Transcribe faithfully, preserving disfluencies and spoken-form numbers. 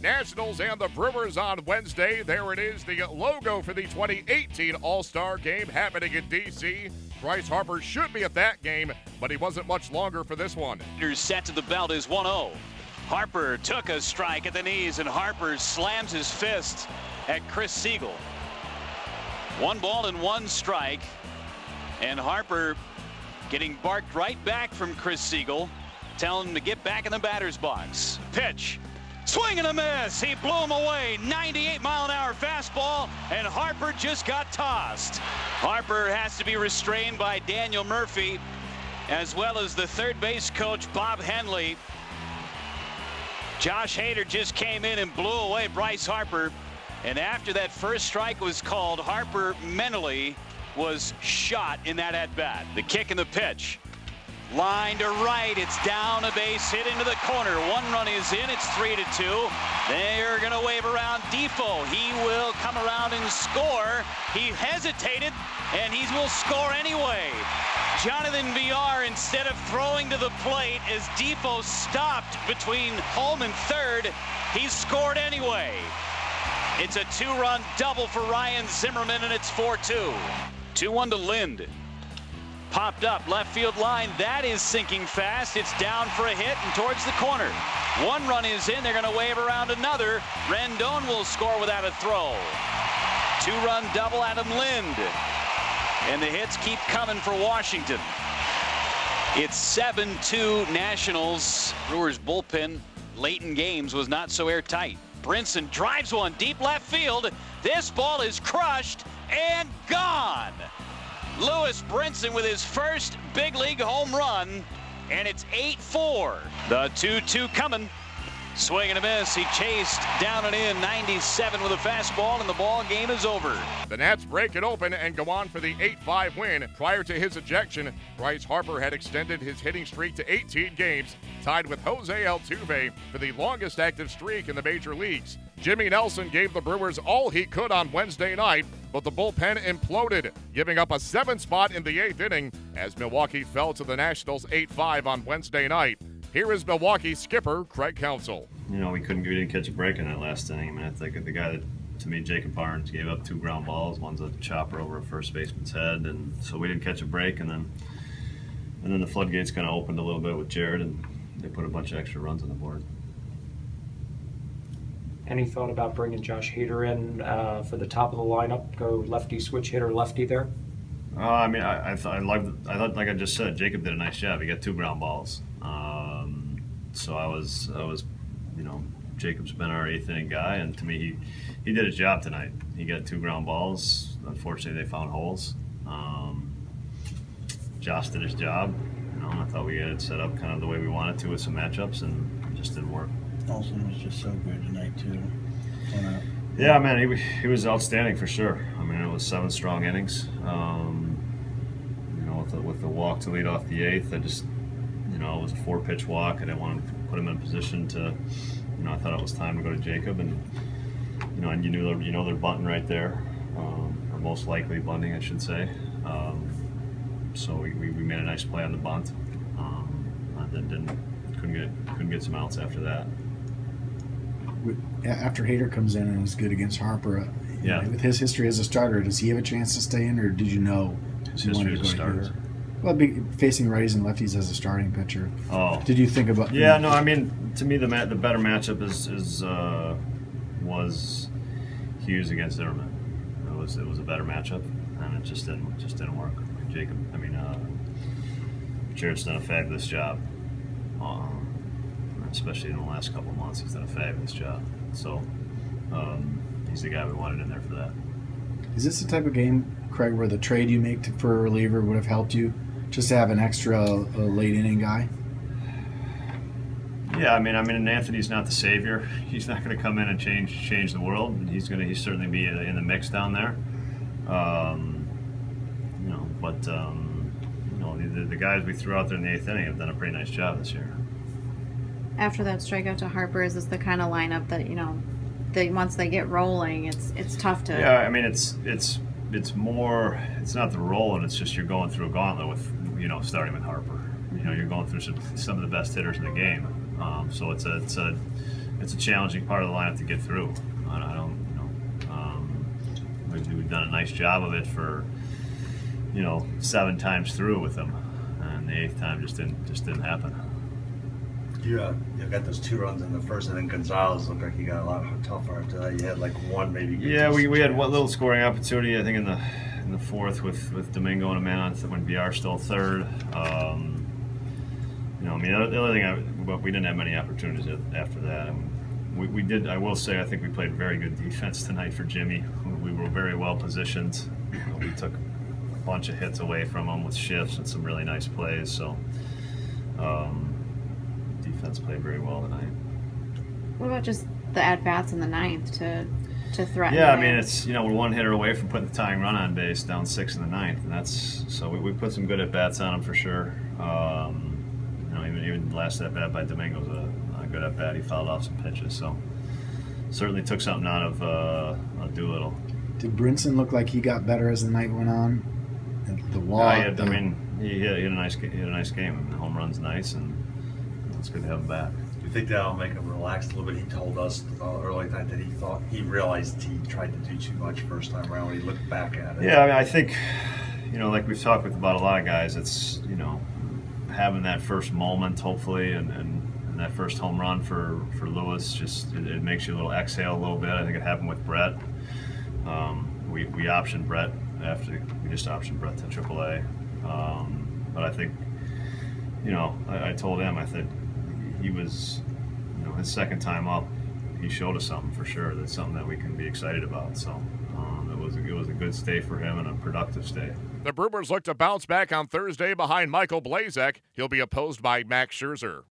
Nationals and the Brewers on Wednesday. There it is, the logo for the twenty eighteen All-Star Game happening in D C Bryce Harper should be at that game, but he wasn't much longer for this one. Set to the belt is one oh. Harper took a strike at the knees, and Harper slams his fist at Chris Siegel. One ball and one strike, and Harper getting barked right back from Chris Siegel, telling him to get back in the batter's box. Pitch. Swing and a miss. He blew him away. ninety-eight mile an hour fastball, and Harper just got tossed. Harper has to be restrained by Daniel Murphy, as well as the third base coach, Bob Henley. Josh Hader just came in and blew away Bryce Harper. And after that first strike was called, Harper mentally was shot in that at-bat. The kick and the pitch. Line to right, it's down a base hit into the corner. One run is in, it's three to two. They're gonna wave around Defoe. He will come around and score. He hesitated, and he will score anyway. Jonathan Villar, instead of throwing to the plate as Defoe stopped between home and third, he scored anyway. It's a two-run double for Ryan Zimmerman, and it's four two. two one to Lind. Popped up, left field line. That is sinking fast. It's down for a hit and towards the corner. One run is in. They're going to wave around another. Rendon will score without a throw. Two-run double, Adam Lind. And the hits keep coming for Washington. It's seven two Nationals. Brewers bullpen late in games was not so airtight. Brinson drives one deep left field. This ball is crushed and gone. Lewis Brinson with his first big league home run, and it's eight four. The two two coming. Swing and a miss. He chased down and in, ninety-seven with a fastball, and the ball game is over. The Nats break it open and go on for the eight five win. Prior to his ejection, Bryce Harper had extended his hitting streak to eighteen games, tied with Jose Altuve for the longest active streak in the major leagues. Jimmy Nelson gave the Brewers all he could on Wednesday night, but the bullpen imploded, giving up a seven spot in the eighth inning as Milwaukee fell to the Nationals eight five on Wednesday night. Here is Milwaukee skipper Craig Counsell. You know, we couldn't we didn't catch a break in that last inning. I mean, I think the guy that, to me, Jacob Barnes gave up two ground balls. One's a chopper over a first baseman's head, and so we didn't catch a break. And then, and then the floodgates kind of opened a little bit with Jared, and they put a bunch of extra runs on the board. Any thought about bringing Josh Hader in uh, for the top of the lineup? Go lefty switch hitter, lefty there. Uh, I mean, I, I thought I loved. I thought, like I just said, Jacob did a nice job. He got two ground balls. Um, so I was, I was, you know, Jacob's been our eighth inning guy, and to me, he, he did his job tonight. He got two ground balls. Unfortunately, they found holes. Um, Josh did his job. You know, I thought we had it set up kind of the way we wanted to with some matchups, and it just didn't work. Olsen was just so good tonight too. Wanna... Yeah, man, he he was outstanding for sure. I mean, it was seven strong innings. Um, you know, with the, with the walk to lead off the eighth, I just, you know, it was a four-pitch walk. I didn't want to put him in position to, you know, I thought it was time to go to Jacob, and you know, and you knew they're, you know they're bunting right there, um, or most likely bunting, I should say. Um, so we, we, we made a nice play on the bunt. Um, and then didn't couldn't get couldn't get some outs after that. After Hader comes in and is good against Harper, uh, yeah. With his history as a starter, does he have a chance to stay in, or did you know his you history wanted as to a go starter? to Hader? Well, be, facing righties and lefties as a starting pitcher. Oh, did you think about? Yeah, no. I mean, to me, the mat, the better matchup is is uh, was Hughes against Zimmerman. It was it was a better matchup, and it just didn't just didn't work. Jacob, I mean, uh, Jared's done a fabulous job. Um, especially in the last couple of months, he's done a fabulous job. So um, he's the guy we wanted in there for that. Is this the type of game, Craig, where the trade you make to, for a reliever would have helped you, just to have an extra uh, late inning guy? Yeah, I mean, I mean, Anthony's not the savior. He's not going to come in and change change the world. He's going to he's certainly be in the mix down there. Um, you know, but um, you know, the, the guys we threw out there in the eighth inning have done a pretty nice job this year. After that strikeout to Harper, is this the kind of lineup that, you know, they once they get rolling, it's it's tough to. Yeah, I mean, it's it's it's more. It's not the rolling. It's just you're going through a gauntlet with, you know, starting with Harper. You know, you're going through some some of the best hitters in the game. Um, so it's a it's a it's a challenging part of the lineup to get through. I, I don't, you know, um, we've, we've done a nice job of it for, you know, seven times through with them, and the eighth time just didn't just didn't happen. You, uh, you got those two runs in the first, and then Gonzalez looked like he got a lot tougher after that. You had like one, maybe. Yeah, we, we had one little scoring opportunity, I think, in the in the fourth with, with Domingo and a man on when B R stole third. Um, you know, I mean, the other thing, I, but we didn't have many opportunities after that. I mean, we, we did. I will say, I think we played very good defense tonight for Jimmy. We were very well positioned. We took a bunch of hits away from him with shifts and some really nice plays. So. Um, Defense played very well tonight. What about just the at-bats in the ninth to to threaten? Yeah, I there? mean, it's, you know, we're one hitter away from putting the tying run on base down six in the ninth, and that's, so we, we put some good at-bats on him for sure. Um, you know, even even the last at-bat by Domingo was a, a good at-bat. He fouled off some pitches, so certainly took something out of uh, Doolittle. Did Brinson look like he got better as the night went on? The walk. Yeah, I mean, he hit, he had a nice he had a nice game. I mean, the home run's nice, and it's good to have him back. Do you think that'll make him relax a little bit? He told us uh, early tonight that he thought he realized he tried to do too much first time around when he looked back at it. Yeah, I mean, I think, you know, like we've talked with about a lot of guys, it's, you know, having that first moment, hopefully, and, and, and that first home run for, for Lewis, just it, it makes you a little exhale a little bit. I think it happened with Brett. Um, we, we optioned Brett after, we just optioned Brett to triple A. Um, but I think, you know, I, I told him, I said, he was, you know, his second time up, he showed us something for sure. That's something that we can be excited about. So um, it was a, it was a good stay for him and a productive stay. The Brewers look to bounce back on Thursday behind Michael Blazek. He'll be opposed by Max Scherzer.